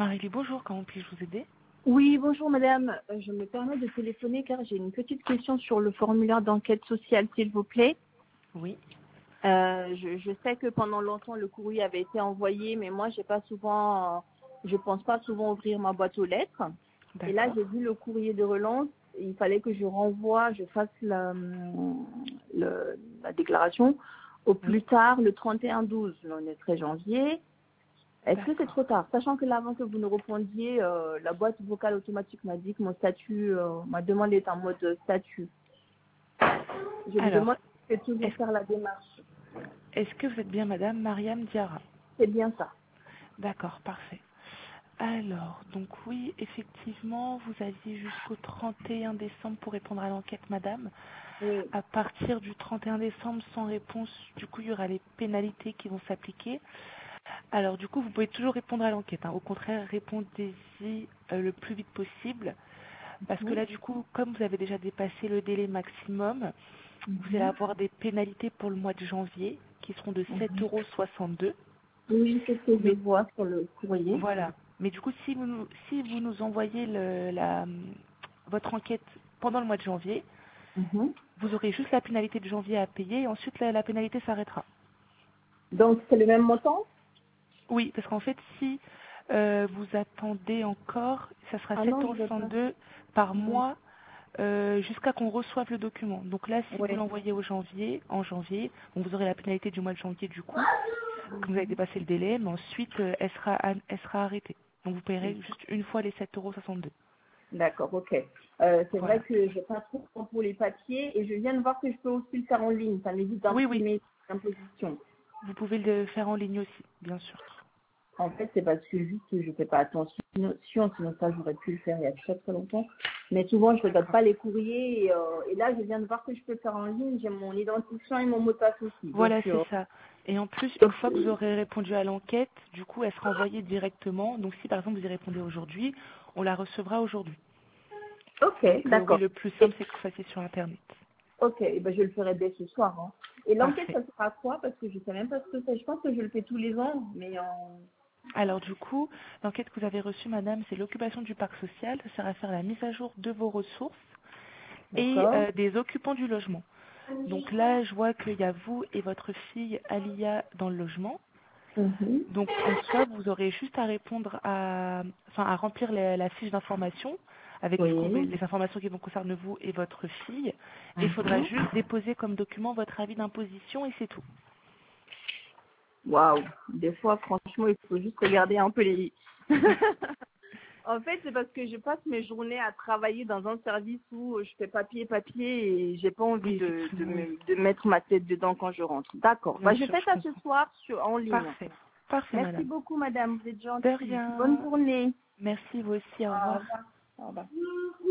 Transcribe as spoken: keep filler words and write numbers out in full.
Marie, bonjour, comment puis-je vous aider? Oui, bonjour madame. Euh, Je me permets de téléphoner car j'ai une petite question sur le formulaire d'enquête sociale, s'il vous plaît. Oui, Euh, je, je sais que pendant longtemps le courrier avait été envoyé, mais moi j'ai pas souvent, euh, je pense pas souvent ouvrir ma boîte aux lettres. Et là d'accord. j'ai vu le courrier de relance. Et il fallait que je renvoie, je fasse la, le- la déclaration au plus Oui, tard le trente et un douze. On est très janvier. Est-ce que c'est d'accord. trop tard? Sachant que là, avant que vous nous répondiez, euh, la boîte vocale automatique m'a dit que mon statut, euh, ma demande est en mode statut. Je me demande Alors, si je peux toujours est-ce faire la démarche. est-ce que vous êtes bien Madame Mariam Diarra? C'est bien ça. D'accord, parfait. Alors, donc oui, effectivement, vous aviez jusqu'au trente et un décembre pour répondre à l'enquête, Madame. Oui. À partir du trente et un décembre, sans réponse, du coup, il y aura les pénalités qui vont s'appliquer. Alors, du coup, vous pouvez toujours répondre à l'enquête, hein. Au contraire, répondez-y euh, le plus vite possible. Parce que Mhm. là, du coup, comme vous avez déjà dépassé le délai maximum, vous allez Mhm. avoir des pénalités pour le mois de janvier qui seront de sept Mhm. euros soixante-deux. Oui, c'est ce que je Mais vois sur le courrier. voilà. Mais du coup, si vous nous, si vous nous envoyez le, la, votre enquête pendant le mois de janvier, Mhm. vous aurez juste la pénalité de janvier à payer et ensuite la, la pénalité s'arrêtera. Donc, c'est le même montant? Oui, parce qu'en fait, si euh, vous attendez encore, ça sera Ah sept non, euros je veux pas. soixante-deux par Mhm. mois euh, jusqu'à qu'on reçoive le document. Donc là, si vous Oui. l'envoyez au janvier, en janvier, bon, vous aurez la pénalité du mois de janvier du coup, comme vous avez dépassé le délai, mais ensuite euh, elle sera elle sera arrêtée. Donc vous payerez juste une fois les sept euros soixante-deux. D'accord, ok. Euh, c'est vrai Voilà. que je pas trop de temps pour les papiers et je viens de voir que je peux aussi le faire en ligne. Ça m'évite Oui, oui, d'imprimer l'imposition. vous pouvez le faire en ligne aussi, bien sûr. En fait, c'est parce que juste que je fais pas attention, sinon ça j'aurais pu le faire il y a très très longtemps. Mais souvent je ne regarde D'accord. pas les courriers et, euh, et là je viens de voir que je peux le faire en ligne. J'ai mon identifiant et mon mot de passe aussi. Donc, Voilà, c'est euh, ça. Et en plus, une donc, fois que vous aurez répondu à l'enquête, du coup, elle sera envoyée directement. Donc si par exemple vous y répondez aujourd'hui, on la recevra aujourd'hui. ok, Parce que oui, d'accord. le plus Et- simple, c'est que vous fassiez sur Internet. Ok, et ben je le ferai dès ce soir. Hein. Et l'enquête, Parfait. ça sera quoi? Parce que je sais même pas ce que c'est. Je pense que je le fais tous les ans, mais en... Alors du coup, l'enquête que vous avez reçue, madame, c'est l'occupation du parc social. Ça sert à faire la mise à jour de vos ressources et D'accord. euh, des occupants du logement. Donc là, je vois qu'il y a vous et votre fille Alia dans le logement. Mhm. Donc en soi, vous aurez juste à répondre à, enfin, à remplir la, la fiche d'information avec du coup Oui. les informations qui vont concerner vous et votre fille. Et il faudra Mhm. juste déposer comme document votre avis d'imposition et c'est tout. Waouh. Des fois, franchement, il faut juste regarder un peu les... En fait, c'est parce que je passe mes journées à travailler dans un service où je fais papier, papier et j'ai pas envie Oui, de, de, effectivement, oui. me- de mettre ma tête dedans quand je rentre. D'accord. Bien Bah, je sûr, fais je ça ce comprends. soir sur, en ligne. Parfait. Parfait, Merci madame. beaucoup, madame. Vous êtes De gentille. Bonne rien. journée. Merci, vous aussi. Au Au revoir. revoir. Au revoir.